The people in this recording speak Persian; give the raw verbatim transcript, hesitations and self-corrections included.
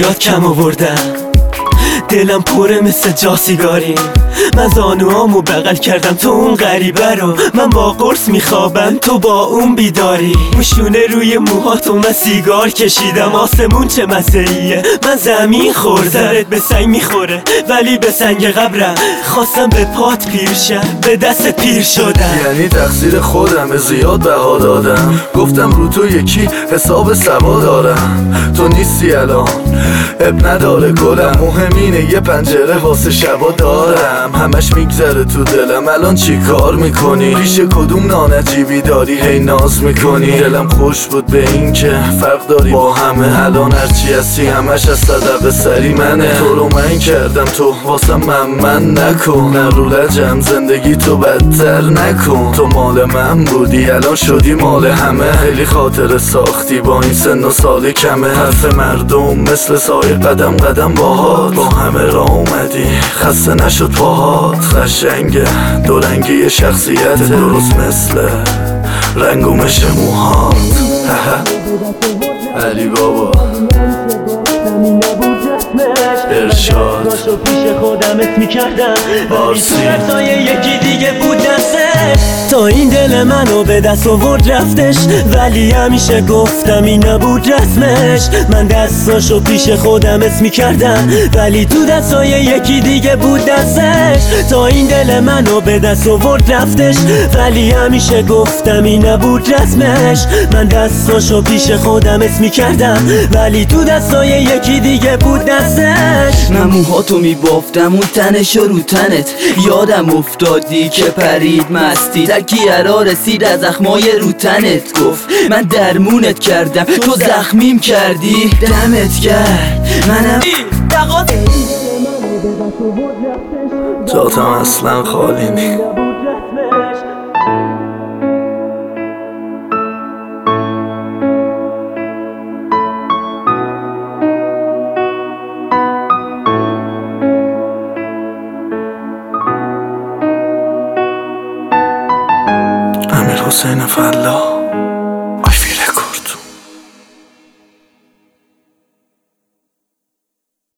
زیاد کم آوردم، دلم پره مثل جا سیگاری. من زانوامو بغل کردم تو اون غریبه رو، من با قرص میخوابم تو با اون بیداری. موشونه روی موهاتو من سیگار کشیدم، آسمون چه مسئلیه من زمین خورد. سرت به سنگ میخوره ولی به سنگ قبرم، خواستم به پات پیر شم به دست پیر شدم. یعنی تقصیر خودم زیاد بها دادم، گفتم رو تو یکی حساب سوا دارم. تو نیستی الان اب نداره گلم، مهم اینه یه پنجره واسه شبا دارم. همش میگذره تو دلم الان چی کار میکنی، پیش کدوم نانجیبی داری هی ناز میکنی. دلم خوش بود به این که فرق داری با همه، الان هرچی هستی همش از صدق سری منه. تو رو من کردم تو واسه من من نکن، نه رو لجم زندگی تو بدتر نکن. تو مال من بودی الان شدی مال همه، خیلی خاطر ساختی با این سن و سال کمه. حرف مردم مثل سایه قدم قدم باهات، با همه را اومدی خسته نشد پاهات. قشنگه دو رنگی شخصیت، درست مثل رنگ و مش موهات. علی بابا ارشاد داشو پیش خودم اسم میکردم، ولی تو دستای یکی دیگه بود دستش. تا این دل منو به دست آورد رفتش، ولی همیشه گفتم این نبود رسمش. من دستاشو پیش خودم اسم میکردم، ولی تو دستای یکی دیگه بود دستش. تا این دل منو به دست آورد رفتش، ولی همیشه گفتم این نبود رسمش. من دستاشو پیش خودم اسم میکردم، ولی تو دستای یکی دیگه بود دستش. من موهاتو میبافتم اون تنش رو تنت، یادم افتادی که پرید مستی. تکیه رسید از زخمای رو تنت، گفت من درمونت کردم تو زخمیم کردی. دمت کرد منم جاتم اصلا خالی نی. امیر حسین فلاح